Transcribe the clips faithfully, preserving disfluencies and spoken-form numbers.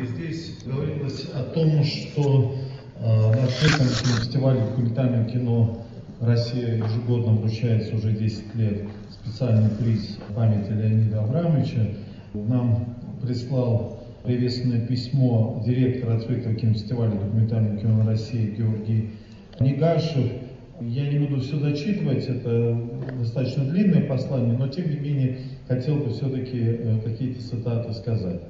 И здесь говорилось о том, что э, на открытом фестивале документального кино Россия ежегодно вручается уже десять лет специальный приз памяти Леонида Абрамовича. Нам прислал приветственное письмо директор открытого кинофестиваля документального кино России Георгий Негашев. Я не буду все зачитывать, это достаточно длинное послание, но тем не менее хотел бы все-таки какие-то цитаты сказать.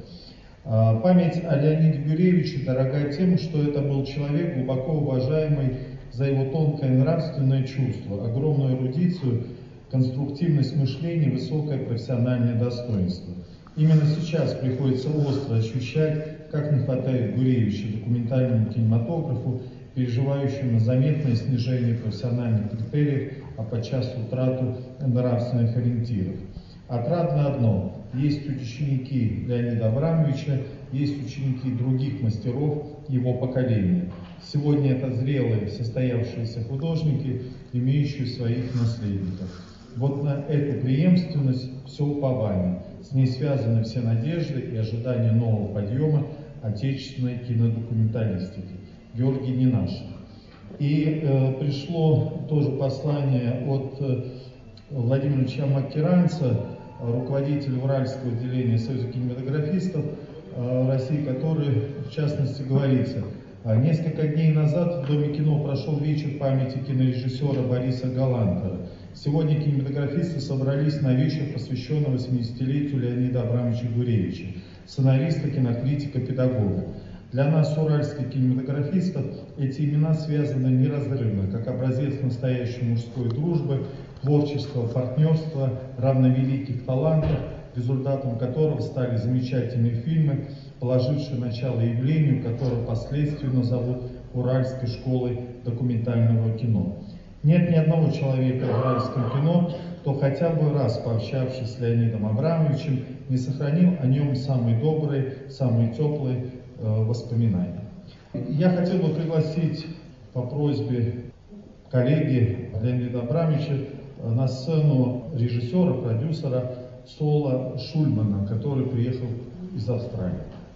Память о Леониде Гуревиче дорога тем, что это был человек, глубоко уважаемый за его тонкое нравственное чувство, огромную эрудицию, конструктивность мышления, высокое профессиональное достоинство. Именно сейчас приходится остро ощущать, как не хватает Гуревича документальному кинематографу, переживающему заметное снижение профессиональных критериев, а подчас утрату нравственных ориентиров. Отрадно одно: есть ученики Леонида Абрамовича, есть ученики других мастеров его поколения. Сегодня это зрелые, состоявшиеся художники, имеющие своих наследников. Вот на эту преемственность все упование, с ней связаны все надежды и ожидания нового подъема отечественной кинодокументалистики. Георгий Ненашев. И э, пришло тоже послание от э, Владимира Ильича Маккеранца, руководителя Уральского отделения Союза кинематографистов э, России, который, в частности, говорится: несколько дней назад в Доме кино прошел вечер памяти кинорежиссера Бориса Галантера. Сегодня кинематографисты собрались на вечер, посвященный восьмидесятилетию Леонида Абрамовича Гуревича, сценариста, кинокритика, педагога. Для нас, уральских кинематографистов, эти имена связаны неразрывно, как образец настоящей мужской дружбы, творческого партнерства, равновеликих талантов, результатом которого стали замечательные фильмы, положившие начало явлению, которое впоследствии назовут Уральской школой документального кино. Нет ни одного человека в уральском кино, кто хотя бы раз, пообщавшись с Леонидом Абрамовичем, не сохранил о нем самые добрые, самые теплые э, воспоминания. Я хотел бы пригласить по просьбе коллеги Леонида Абрамовича на сцену режиссера, продюсера Соло Шульмана, который приехал из Австралии.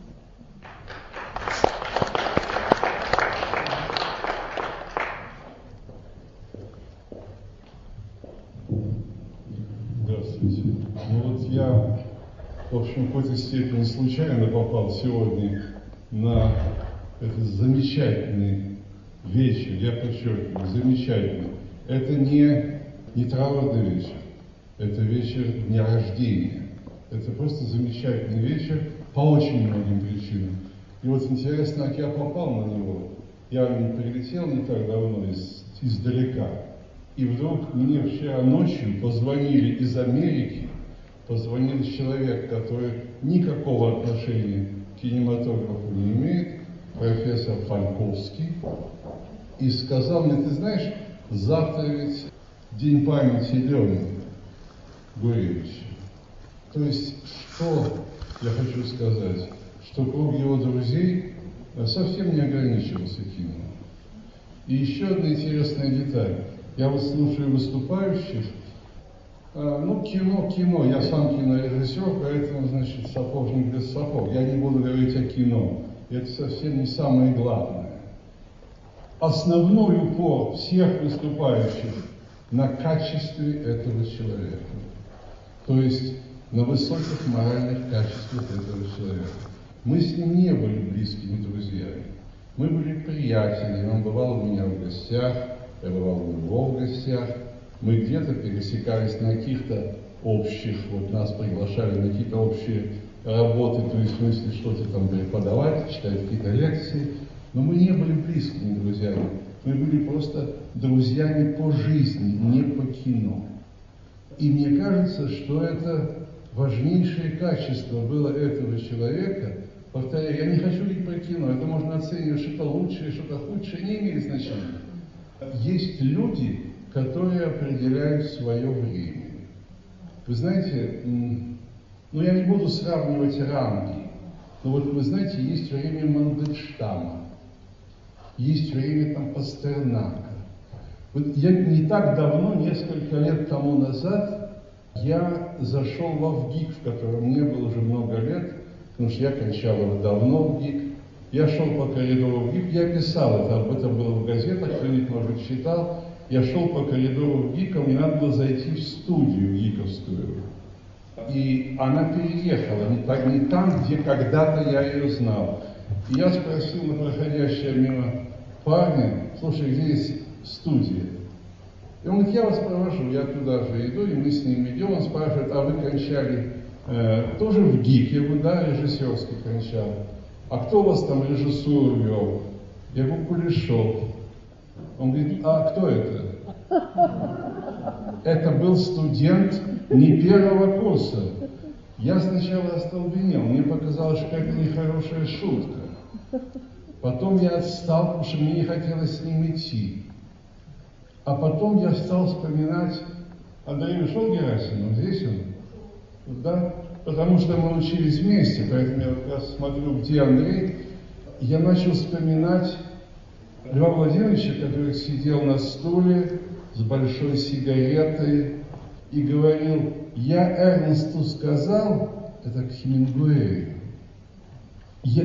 Здравствуйте. Ну вот я, в общем, в какой-то степени случайно попал сегодня на этот замечательный вечер, я подчеркиваю, замечательный. Это не, не траурный вечер, это вечер дня рождения. Это просто замечательный вечер по очень многим причинам. И вот интересно, как я попал на него. Я прилетел не так давно из, издалека. И вдруг мне вчера ночью позвонили из Америки, позвонил человек, который никакого отношения к кинематографу не имеет, профессор Фальковский, и сказал мне: ты знаешь, завтра ведь день памяти Лены Гуревича. То есть, что я хочу сказать, что круг его друзей совсем не ограничивался кино. И еще одна интересная деталь. Я вот слушаю выступающих, ну, кино, кино, я сам кинорежиссер, поэтому, значит, сапожник без сапог. Я не буду говорить о кино, это совсем не самое главное. Основной упор всех выступающих на качестве этого человека, то есть на высоких моральных качествах этого человека. Мы с ним не были близкими друзьями, мы были приятелями, он бывал у меня в гостях, я бывал у него в гостях, мы где-то пересекались на каких-то общих, вот нас приглашали на какие-то общие работы, то есть в смысле что-то там преподавать, читать какие-то лекции, но мы не были близкими друзьями, мы были просто друзьями по жизни, не по кино. И мне кажется, что это важнейшее качество было этого человека. Повторяю, я не хочу говорить про кино, это можно оценивать что-то лучшее, что-то худшее, не имеет значения. Есть люди, которые определяют свое время. Вы знаете, ну я не буду сравнивать ранги, но вот вы знаете, есть время Мандельштама, есть время там Пастернака. Вот я не так давно, несколько лет тому назад, я зашел в Авгик, в котором не было уже много лет, потому что я кончал его давно в ГИК. Я шел по коридору в ГИК, я писал это, об этом было в газетах, кто-нибудь, может быть, читал. Я шел по коридору в ГИК, мне надо было зайти в студию ГИКовскую. И она переехала, не, так, не там, где когда-то я ее знал. И я спросил на проходящего мимо парня: слушай, где есть студия? И он говорит: я вас провожу, я туда же иду, и мы с ним идем. Он спрашивает: а вы кончали э, тоже в ГИКе? Я говорю: да, режиссерский кончал. А кто у вас там режиссуру вел? Я говорю: Кулешов. Он говорит: а кто это? Это был студент не первого курса. Я сначала остолбенел, мне показалось, что это нехорошая шутка. Потом я отстал, потому что мне не хотелось с ним идти. А потом я стал вспоминать: Андрей ушел, Герасимов, здесь он? Да? Потому что мы учились вместе, поэтому я как раз смотрю, где Андрей. Я начал вспоминать Льва Владимировича, который сидел на стуле с большой сигаретой и говорил: я Эрнесту сказал, это к Хемингуэю, я...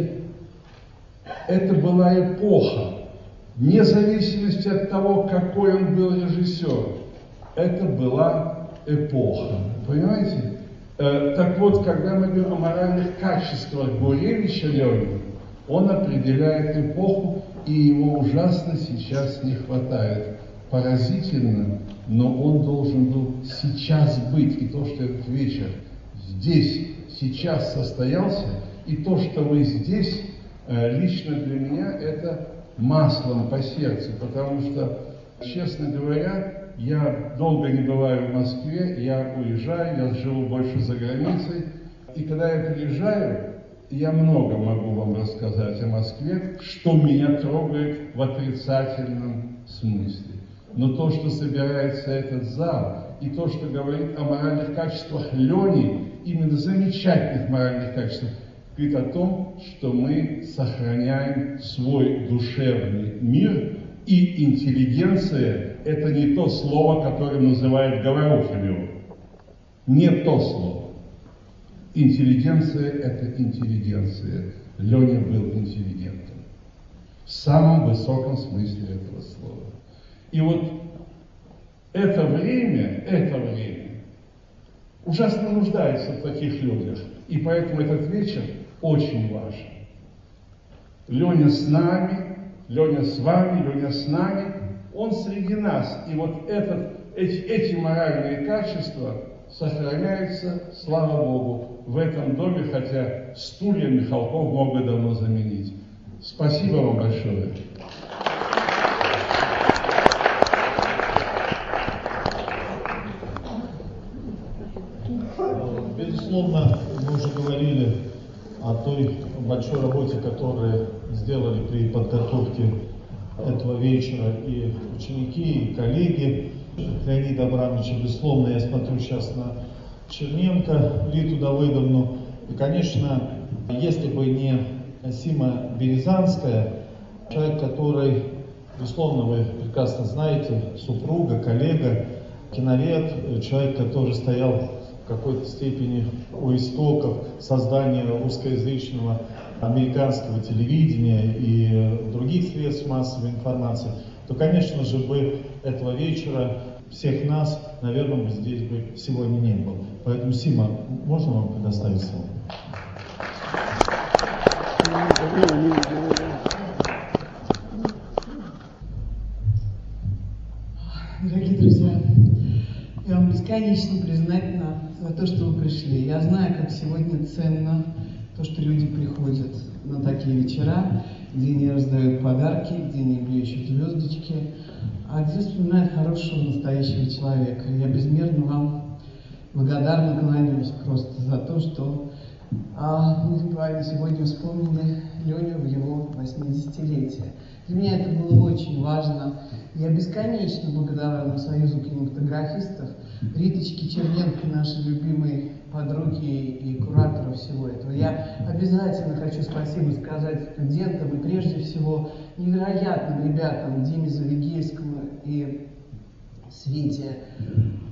это была эпоха, вне зависимости от того, какой он был режиссер, это была эпоха, понимаете? Э, так вот, когда мы говорим о моральных качествах Гуревича Лёни, он определяет эпоху, и его ужасно сейчас не хватает. Поразительно, но он должен был сейчас быть. И то, что этот вечер здесь, сейчас состоялся, и то, что вы здесь, лично для меня это маслом по сердцу, потому что, честно говоря, я долго не бываю в Москве, я уезжаю, я живу больше за границей, и когда я приезжаю, я много могу вам рассказать о Москве, что меня трогает в отрицательном смысле. Но то, что собирается этот зал, и то, что говорит о моральных качествах Лёни, именно замечательных моральных качествах, говорит о том, что мы сохраняем свой душевный мир, и интеллигенция – это не то слово, которое называет Говорухин. Не то слово. Интеллигенция – это интеллигенция. Лёня был интеллигентом. В самом высоком смысле этого слова. И вот это время, это время ужасно нуждается в таких людях. И поэтому этот вечер очень важен. Лёня с нами, Лёня с вами, Лёня с нами, он среди нас. И вот этот, эти, эти моральные качества сохраняются, слава Богу, в этом доме, хотя стулья Михалков мог бы давно заменить. Спасибо вам большое. Безусловно, мы уже говорили о той большой работе, которую сделали при подготовке этого вечера и ученики, и коллеги Леонида Абрамовича. Безусловно, я смотрю сейчас на Черненко Риту Давыдовну. И, конечно, если бы не Сима Березанская, человек, который, безусловно, вы прекрасно знаете, супруга, коллега, киновед, человек, который стоял в какой-то степени у истоков создания русскоязычного американского телевидения и других средств массовой информации, то, конечно же, бы этого вечера всех нас, наверное, бы здесь бы сегодня не было. Поэтому, Сима, можно вам предоставить слово? Дорогие друзья, я вам бесконечно признательна за то, что вы пришли. Я знаю, как сегодня ценно то, что люди приходят на такие вечера, где не раздают подарки, где не блещут звездочки, а где вспоминают хорошего, настоящего человека. Я безмерно вам благодарна, кланяюсь просто за то, что а, мы буквально сегодня вспомнили Леню в его восьмидесятилетие. Для меня это было очень важно. Я бесконечно благодарна Союзу кинематографистов, Риточке Черненко, нашей любимой подруги и куратору всего этого. Я обязательно хочу спасибо сказать студентам и прежде всего невероятным ребятам Диме Завигельскому и Свете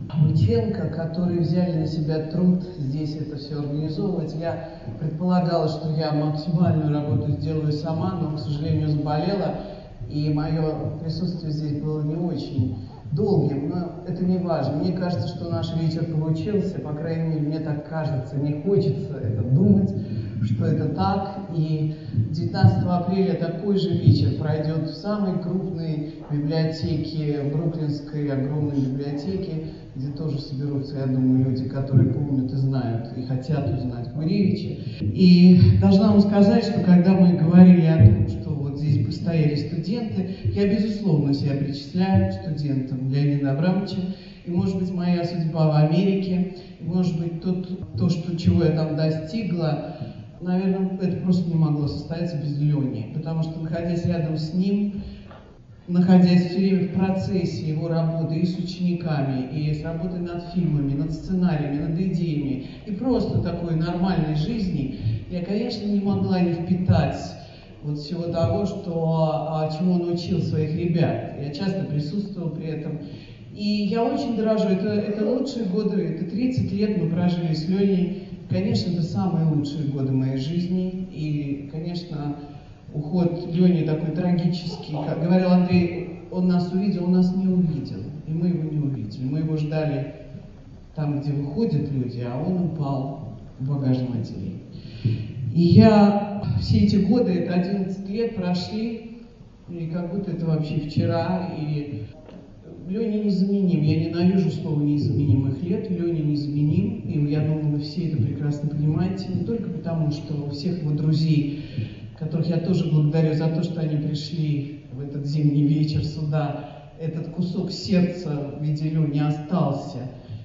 Лученко, которые взяли на себя труд здесь это все организовывать. Я предполагала, что я максимальную работу сделаю сама, но, к сожалению, заболела, и мое присутствие здесь было не очень долгим, но это не важно. Мне кажется, что наш вечер получился, по крайней мере, мне так кажется, не хочется это думать, что это так. И девятнадцатого апреля такой же вечер пройдет в самой крупной библиотеке, бруклинской огромной библиотеке, где тоже соберутся, я думаю, люди, которые помнят и знают, и хотят узнать Гуревича. И должна вам сказать, что когда мы говорили о том, что вот здесь бы стояли студенты, я, безусловно, себя причисляю к студентам Леонида Абрамовича, и, может быть, моя судьба в Америке, и, может быть, то, то что, чего я там достигла, наверное, это просто не могло состояться без Лени, потому что, находясь рядом с ним, находясь все время в процессе его работы и с учениками, и с работой над фильмами, над сценариями, над идеями, и просто такой нормальной жизни, я, конечно, не могла не впитать вот всего того, что, чему он учил своих ребят. Я часто присутствовала при этом. И я очень дорожу. Это, это лучшие годы, это тридцать лет мы прожили с Леней. Конечно, это самые лучшие годы моей жизни. И, конечно, уход Лени такой трагический. Как говорил Андрей, он нас увидел, он нас не увидел. И мы его не увидели. Мы его ждали там, где выходят люди, а он упал в багажном отделении. И я все эти годы, это одиннадцать лет прошли, и как будто это вообще вчера. И Леня незаменим. Я ненавижу слово «неизменимых лет». Леня незаменим. И я думаю, вы все это прекрасно понимаете. Не только потому, что у всех его друзей, которых я тоже благодарю за то, что они пришли в этот зимний вечер сюда, этот кусок сердца в виде Лени остался.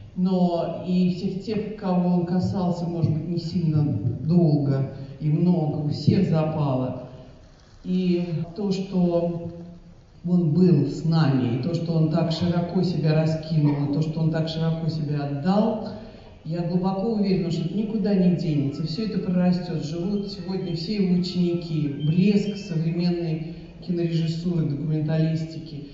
Но и всех тех, кого он касался, может быть, не сильно долго и много, у всех запало. И то, что он был с нами, и то, что он так широко себя раскинул, и то, что он так широко себя отдал, я глубоко уверена, что это никуда не денется. Все это прорастет. Живут сегодня все его ученики, блеск современной кинорежиссуры, документалистики.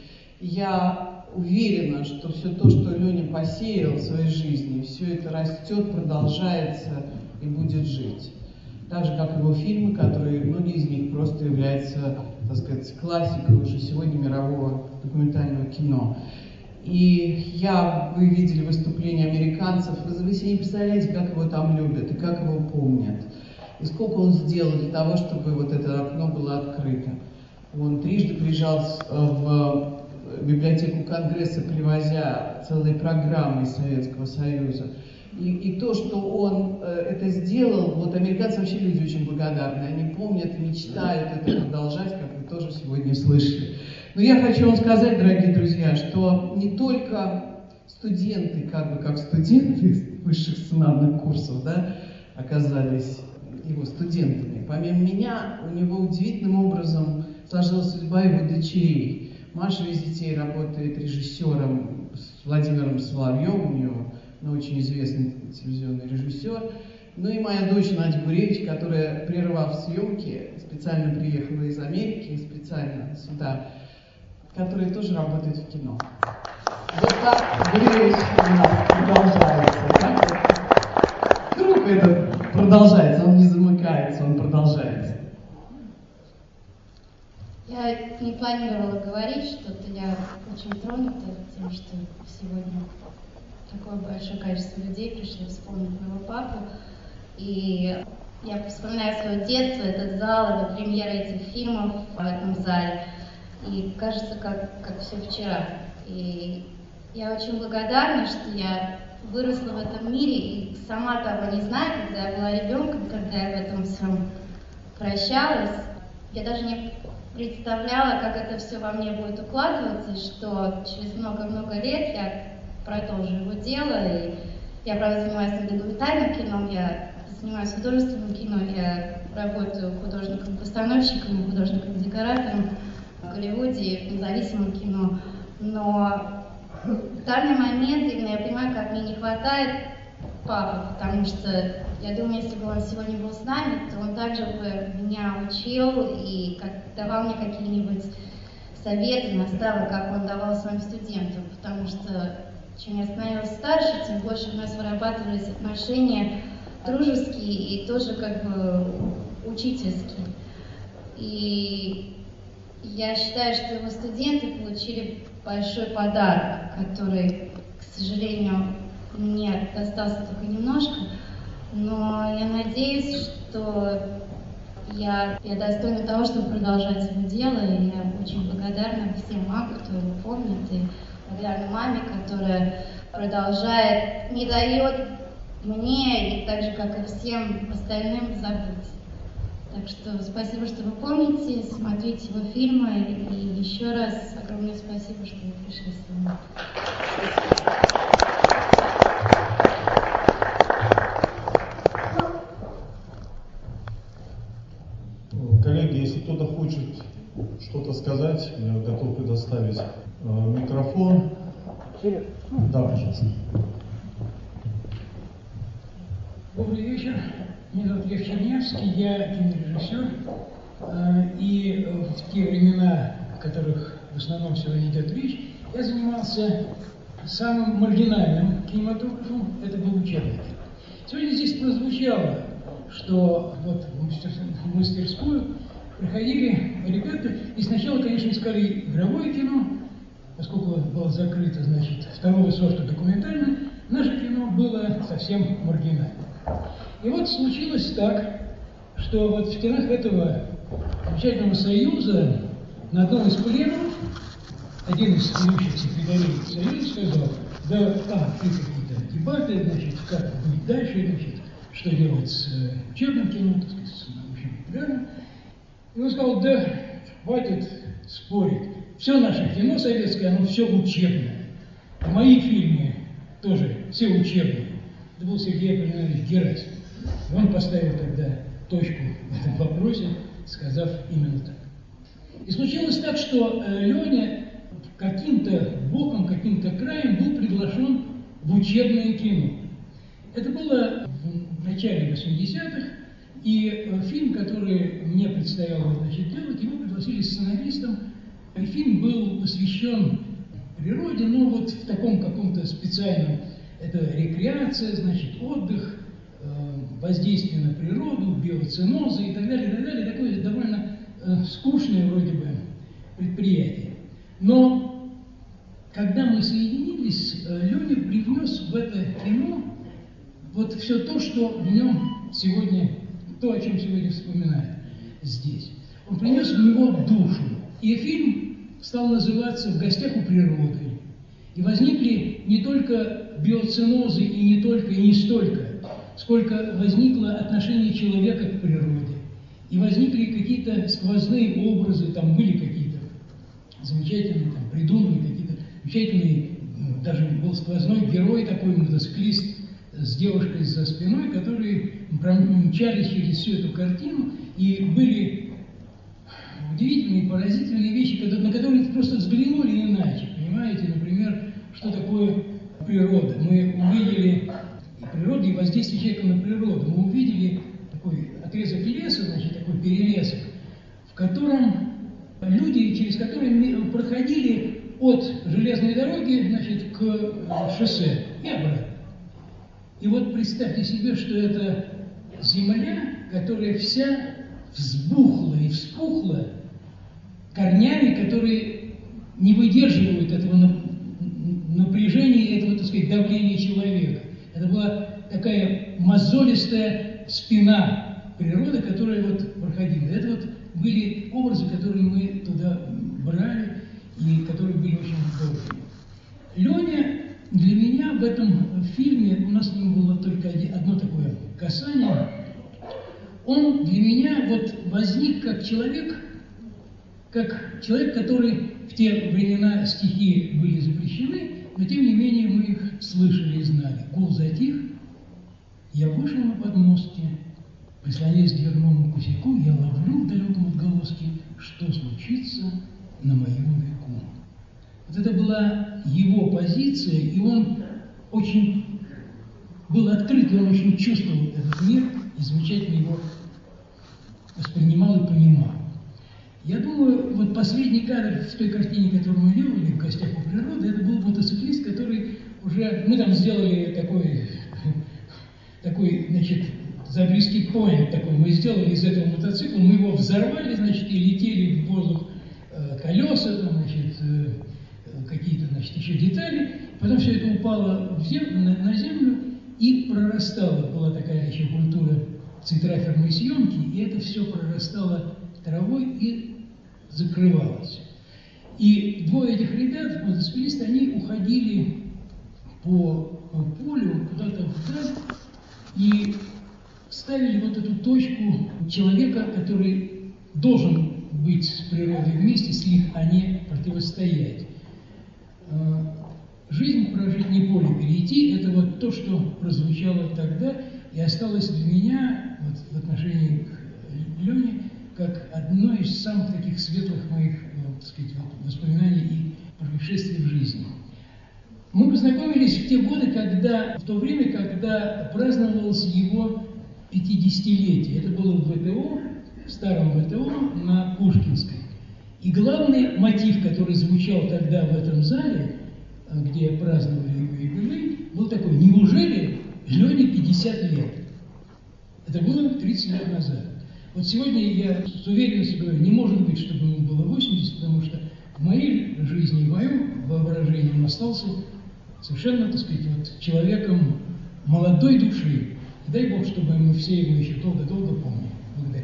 Я уверена, что все то, что Леня посеял в своей жизни, все это растет, продолжается и будет жить. Так же, как его фильмы, которые, многие из них просто являются, так сказать, классикой уже сегодня мирового документального кино. И я, вы видели выступления американцев, вы, вы себе не представляете, как его там любят и как его помнят. И сколько он сделал для того, чтобы вот это окно было открыто. Он трижды приезжал в библиотеку Конгресса, привозя целые программы из Советского Союза. И, и то, что он э, это сделал, вот американцы вообще люди очень благодарны. Они помнят и мечтают это продолжать, как вы тоже сегодня слышали. Но я хочу вам сказать, дорогие друзья, что не только студенты, как бы как студенты высших сценарных курсов, да, оказались его студентами. Помимо меня, у него удивительным образом сложилась судьба его дочерей. Маша из детей работает режиссером с Владимиром Соловьевым, у него ну, очень известный телевизионный режиссер. Ну и моя дочь Надя Гуревич, которая, прервав съемки, специально приехала из Америки, специально сюда, которая тоже работает в кино. Вот так Гуревич у нас продолжается. Так? Круг этот продолжается, он не замыкается, он продолжается. Я не планировала говорить что-то, я очень тронута тем, что сегодня такое большое количество людей пришли вспомнить моего папу. И я вспоминаю свое детство, этот зал, это премьера этих фильмов в этом зале. И кажется, как, как все вчера. И я очень благодарна, что я выросла в этом мире и сама того не знаю, когда я была ребенком, когда я в этом всем вращалась. Я даже не представляла, как это все во мне будет укладываться, и что через много-много лет я продолжу его дело. И я, правда, занимаюсь документальным кино, я занимаюсь художественным кино, я работаю художником-постановщиком, художником-декоратором в Голливуде, в независимом кино. Но в данный момент именно я понимаю, как мне не хватает папы, потому что я думаю, если бы он сегодня был с нами, то он также бы меня учил и как, давал мне какие-нибудь советы, наставы, как он давал своим студентам, потому что чем я становилась старше, тем больше у нас вырабатывались отношения дружеские и тоже как бы учительские. И я считаю, что его студенты получили большой подарок, который, к сожалению, мне достался только немножко, но я надеюсь, что я, я достойна того, чтобы продолжать его дело, и я очень благодарна всем мамам, кто его помнит, и благодарна маме, которая продолжает, не дает мне, и так же, как и всем остальным, забыть. Так что спасибо, что вы помните, смотрите его фильмы, и еще раз огромное спасибо, что вы пришли сегодня. Коллеги, если кто-то хочет что-то сказать, я готов предоставить э, микрофон. Да, пожалуйста. Добрый вечер. Меня зовут Лев Чернявский, я кинорежиссер. И в те времена, о которых в основном сегодня идет речь, я занимался самым маргинальным кинематографом, это был учебник. Сегодня здесь прозвучало, что вот в мастерскую приходили ребята, и сначала, конечно, искали игровое кино, поскольку было закрыто, значит, второго сорта документальное, наше кино было совсем маргинальным. И вот случилось так, что вот в стенах этого замечательного союза на одном из пленумов один из ведущих секретарей союза сказал: да, там какие-то дебаты, значит, как быть дальше, значит, что делать с учебным кино, так сказать, с научным популярным. И он сказал: да, хватит спорить. Все наше кино советское, оно все учебное. И мои фильмы тоже все учебные. Это был Сергей Аполлинарович Герасимов. И он поставил тогда точку в этом вопросе, сказав именно так. И случилось так, что э, Леня каким-то боком, каким-то краем был приглашен в учебное кино. Это было в начале восьмидесятых, и э, фильм, который мне предстояло, значит, делать, его пригласили сценаристом. И фильм был посвящен природе, но вот в таком каком-то специальном, это рекреация, значит, отдых, воздействие на природу, биоценозы и так далее, и так далее. Такое довольно э, скучное вроде бы предприятие. Но когда мы соединились, э, Леня привнес в это кино вот все то, что в нем сегодня, то, о чем сегодня вспоминает здесь. Он принес в него душу. И фильм стал называться «В гостях у природы». И возникли не только биоценозы, и не только, и не столько, сколько возникло отношение человека к природе. И возникли какие-то сквозные образы, там были какие-то замечательные, там придуманы какие-то замечательные, даже был сквозной герой такой, мотоциклист с девушкой за спиной, которые мчались через всю эту картину, и были удивительные, поразительные вещи, на которые просто взглянули иначе, понимаете, например, что такое природа. Мы увидели природе и воздействие человека на природу. Мы увидели такой отрезок леса, значит, такой перелесок, в котором люди, через которые проходили от железной дороги, значит, к шоссе и обратно. И вот представьте себе, что это земля, которая вся взбухла и вспухла корнями, которые не выдерживают этого напряжения, этого, так сказать, давления человека. Это была такая мозолистая спина природы, которая вот проходила. Это вот были образы, которые мы туда брали и которые были очень здоровыми. Леня для меня в этом фильме, у нас с ним было только одно такое касание, он для меня вот возник как человек, как человек, который в те времена стихи были запрещены, но тем не менее мы их слышали и знали. Гул затих, я вышел на подмостки, прислоняясь к дверному косяку, я ловлю в далеком отголоске, что случится на моем веку. Вот это была его позиция, и он очень был открыт, и он очень чувствовал этот мир, и замечательно его воспринимал и понимал. Я думаю, вот последний кадр в той картине, которую мы делали, «В гостях у природы», это был мотоциклист, который уже мы там сделали такой, такой, значит, забриский поинт такой, мы сделали из этого мотоцикла, мы его взорвали, значит, и летели в воздух э, колеса, там, значит, э, какие-то, значит, еще детали. Потом все это упало в зем... на, на землю и прорастало. Была такая еще культура цветоферной съемки, и это все прорастало травой и закрывалось. И двое этих ребят, мотоциклисты, они уходили по полю куда-то вдаль и ставили вот эту точку человека, который должен быть с природой вместе, с них, а не противостоять. Жизнь прожить, не поле перейти, это вот то, что прозвучало тогда и осталось для меня вот, в отношении к Лене как одно из самых таких светлых моих, ну, так сказать, воспоминаний и происшествий в жизни. Мы познакомились в те годы, когда, в то время, когда праздновалось его пятидесятилетие. Это было в ВТО, в старом ВТО на Пушкинской. И главный мотив, который звучал тогда в этом зале, где праздновали его юбилей, был такой: неужели Лене пятьдесят лет? Это было тридцать лет назад. Вот сегодня я с уверенностью говорю, не может быть, чтобы ему было восемьдесят, потому что в моей жизни, в моем воображении он остался совершенно, так сказать, вот, человеком молодой души. И дай Бог, чтобы мы все его еще долго-долго помнили. Благодарю.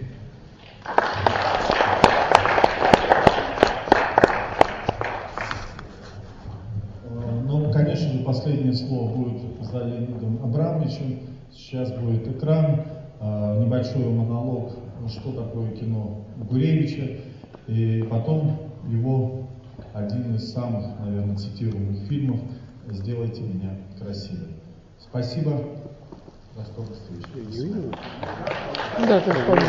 Ну, конечно же, последнее слово будет за Леонидом Абрамовичем. Сейчас будет экран, небольшой монолог, что такое кино Гуревича, и потом его один из самых, наверное, цитируемых фильмов «Сделайте меня красивым». Спасибо. До скорых встреч. Да, ты вспомнил.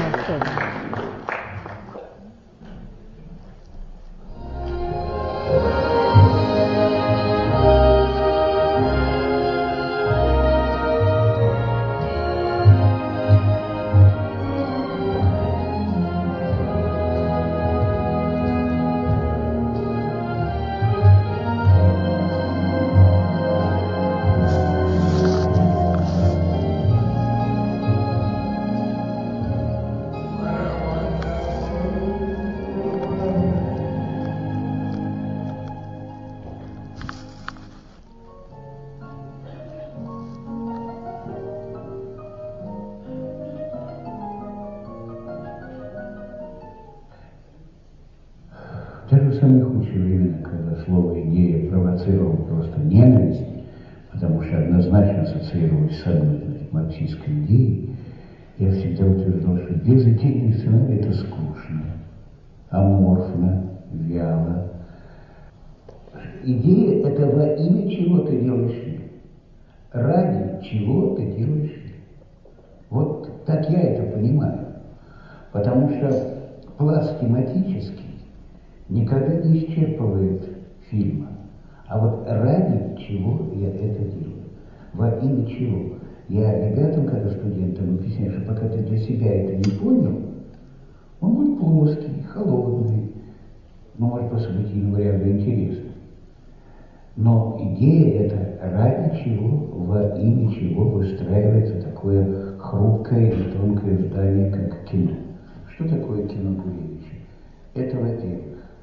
Даже в самые худшие времена, когда слово «идея» провоцировало просто ненависть, потому что однозначно ассоциировалось с одной марксистской идеей, я всегда утверждал, что безидейный сценарий – это скучно, аморфно, вяло. Идея – это во имя чего ты делаешь фильм, ради чего ты делаешь фильм. Вот так я это понимаю, потому что пласт тематический никогда не исчерпывает фильма. А вот ради чего я это делаю? Во имя чего? Я ребятам, когда студентам объясняю, что пока ты для себя это не понял, он будет плоский, холодный, ну, может, просто быть, и вариант интересный. Но идея это ради чего, во имя чего выстраивается такое хрупкое и тонкое здание, как кино. Что такое кино Гуревича? Это, во-первых,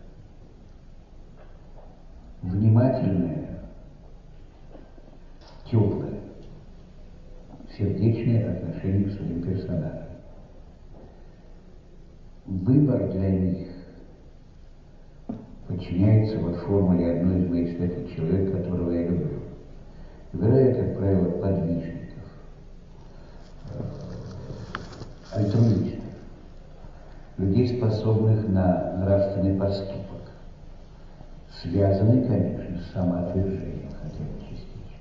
внимательное, теплое, сердечное отношение к своим персонажам. Выбор для них подчиняется вот формуле одной из моих святых человек, которого я люблю. Выбираю, как правило, подвижников, альтруистов, людей, способных на нравственный поступок, связанный, конечно, с самоотвержением, хотя бы частично.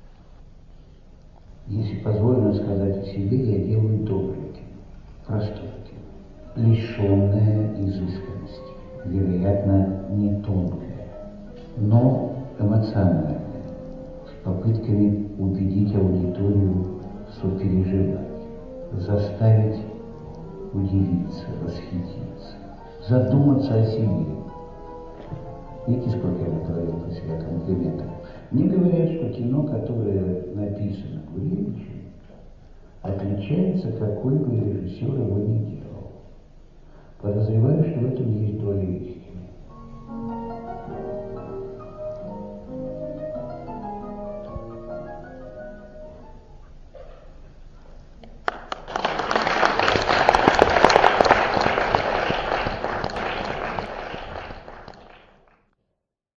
Если позволено сказать о себе, я делаю доброе кино, простое кино, лишенное изысканности, вероятно, не тонкое, но эмоциональное, с попытками убедить аудиторию сопереживать, заставить удивиться, восхититься, задуматься о себе. Видите, сколько я натворил про себя комплиментов. Мне говорят, что кино, которое написано Гуревичем, отличается, какой бы режиссер его ни делал. Подозреваю, что в этом есть доля истины.